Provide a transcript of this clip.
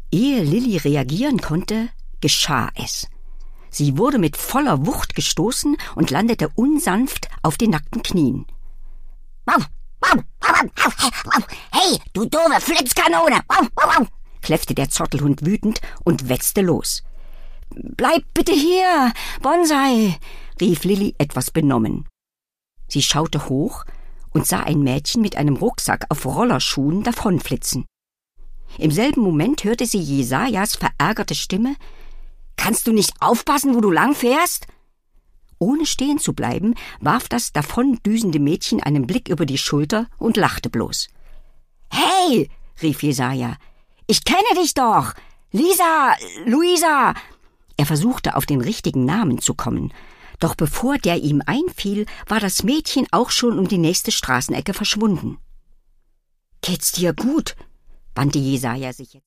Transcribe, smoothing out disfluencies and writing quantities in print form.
Ehe Lilli reagieren konnte, geschah es. Sie wurde mit voller Wucht gestoßen und landete unsanft auf den nackten Knien. Hey, du doofe Flitzkanone! Kläffte der Zottelhund wütend und wetzte los. »Bleib bitte hier, Bonsai«, rief Lilli etwas benommen. Sie schaute hoch und sah ein Mädchen mit einem Rucksack auf Rollerschuhen davonflitzen. Im selben Moment hörte sie Jesaias verärgerte Stimme: »Kannst du nicht aufpassen, wo du lang fährst?« Ohne stehen zu bleiben, warf das davondüsende Mädchen einen Blick über die Schulter und lachte bloß. »Hey«, rief Jesaja, »ich kenne dich doch! Lisa, Luisa!« Er versuchte, auf den richtigen Namen zu kommen, doch bevor der ihm einfiel, war das Mädchen auch schon um die nächste Straßenecke verschwunden. »Geht's dir gut?«, wandte Jesaja sich jetzt.